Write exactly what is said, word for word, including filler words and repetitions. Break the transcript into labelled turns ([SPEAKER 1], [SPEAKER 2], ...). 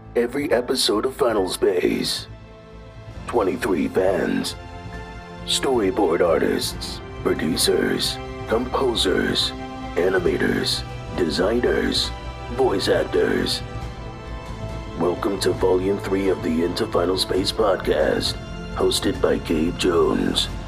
[SPEAKER 1] every episode of Final Space. twenty-three fans, storyboard artists, producers, composers, animators, designers, voice actors. Welcome to Volume three of the Into Final Space podcast, hosted by Gabe Jones.